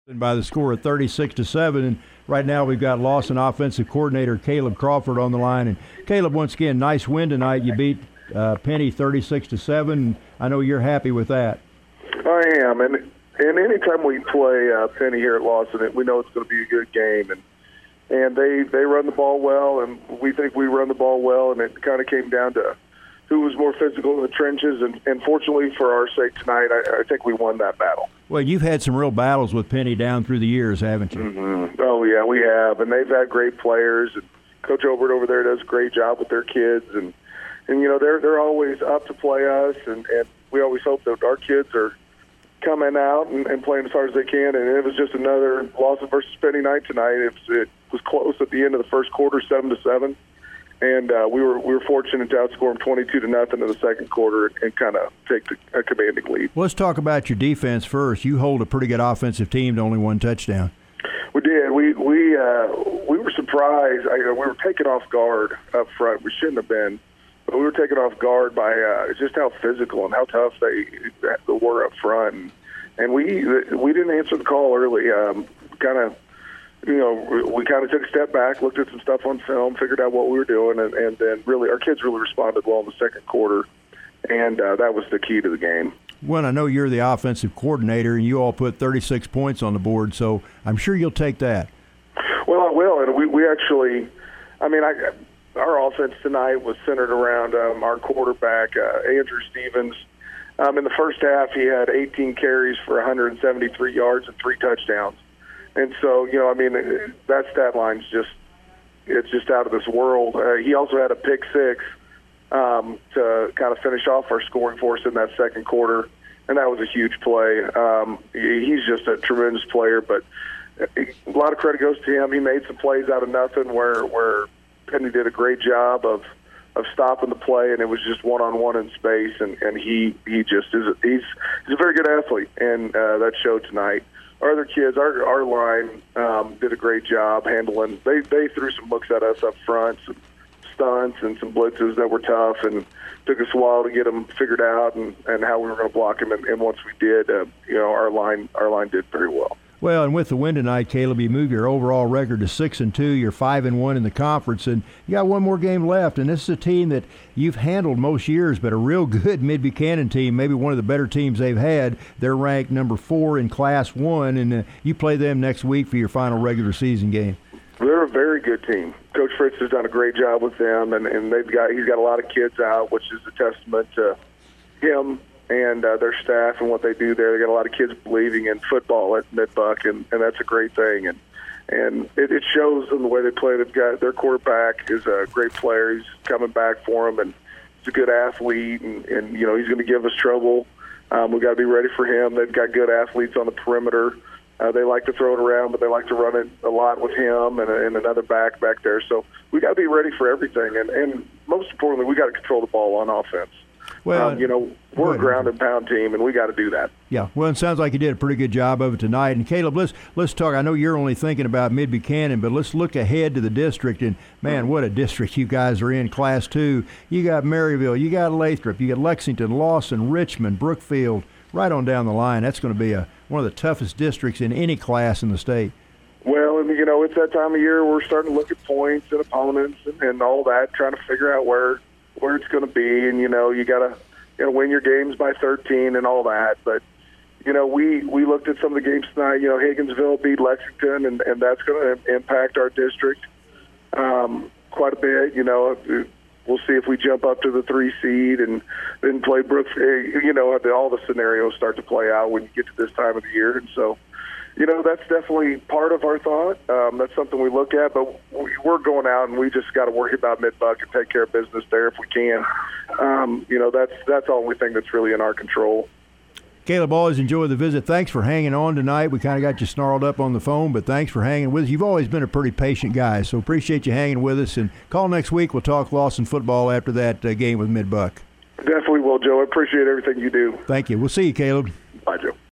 by the score of 36-7, and right now we've got Lawson offensive coordinator Caleb Crawford on the line. And Caleb, once again, nice win tonight. You beat Penny 36-7. I know you're happy with that. I am, and anytime we play Penny here at Lawson, we know it's going to be a good game, and they run the ball well, and we think we run the ball well, and it kind of came down to who was more physical in the trenches, and fortunately for our sake tonight, I think we won that battle. Well, you've had some real battles with Penny down through the years, haven't you? Mm-hmm. Oh, yeah, we have, and they've had great players, and Coach Obert over there does a great job with their kids, and you know, they're always up to play us, and we always hope that our kids are coming out and playing as hard as they can, and it was just another Lawson versus Penny night tonight. It was close at the end of the first quarter, 7-7. And we were fortunate to outscore them 22-0 in the second quarter and kind of take a commanding lead. Well, let's talk about your defense first. You hold a pretty good offensive team to only one touchdown. We did. We were surprised. We were taken off guard up front. We shouldn't have been, but we were taken off guard by just how physical and how tough they were up front. And we didn't answer the call early. We kind of took a step back, looked at some stuff on film, figured out what we were doing, and then really our kids really responded well in the second quarter, and that was the key to the game. Well, I know you're the offensive coordinator, and you all put 36 points on the board, so I'm sure you'll take that. Well, I will, and we actually, our offense tonight was centered around our quarterback, Andrew Stevens. In the first half, he had 18 carries for 173 yards and 3 touchdowns. And so, that stat line's just out of this world. He also had a pick six to kind of finish off our scoring for us in that second quarter, and that was a huge play. He's just a tremendous player, but a lot of credit goes to him. He made some plays out of nothing where Penny did a great job of stopping the play, and it was just one-on-one in space, and he just he's a very good athlete, and that showed tonight. Our other kids, our line did a great job handling. They threw some looks at us up front, some stunts and some blitzes that were tough, and took us a while to get them figured out and how we were going to block them. And once we did, our line did very well. Well, and with the win tonight, Caleb, you move your overall record to 6-2. You're 5-1 in the conference, and you got one more game left. And this is a team that you've handled most years, but a real good Mid-Buchanan team, maybe one of the better teams they've had. They're ranked number 4 in Class 1, and you play them next week for your final regular season game. They're a very good team. Coach Fritz has done a great job with them, and he's got a lot of kids out, which is a testament to him and their staff and what they do there. They got a lot of kids believing in football at Mid-Buck, and that's a great thing. And it shows in the way they play. They've got their quarterback is a great player. He's coming back for them, and he's a good athlete, and he's going to give us trouble. We've got to be ready for him. They've got good athletes on the perimeter. They like to throw it around, but they like to run it a lot with him and another back there. So we got to be ready for everything, and most importantly, we got to control the ball on offense. Well, we're a ground and pound team, and we got to do that. Yeah, well, it sounds like you did a pretty good job of it tonight. And Caleb, let's talk. I know you're only thinking about Mid-Buchanan, but let's look ahead to the district. And man, what a district you guys are in, Class 2. You got Maryville, you got Lathrop, you got Lexington, Lawson, Richmond, Brookfield, right on down the line. That's going to be one of the toughest districts in any class in the state. Well, and it's that time of year we're starting to look at points and opponents and all that, trying to figure out where it's going to be, and you got to win your games by 13 and all that. But we looked at some of the games tonight. Higginsville beat Lexington, and that's going to impact our district quite a bit. We'll see if we jump up to the 3 seed and then play Brookfield. All the scenarios start to play out when you get to this time of the year, and so. That's definitely part of our thought. That's something we look at, but we're going out and we just got to worry about Mid-Buck and take care of business there if we can. That's all we think that's really in our control. Caleb, always enjoy the visit. Thanks for hanging on tonight. We kind of got you snarled up on the phone, but thanks for hanging with us. You've always been a pretty patient guy, so appreciate you hanging with us. And call next week. We'll talk Lawson football after that game with Mid-Buck. Definitely will, Joe. I appreciate everything you do. Thank you. We'll see you, Caleb. Bye, Joe.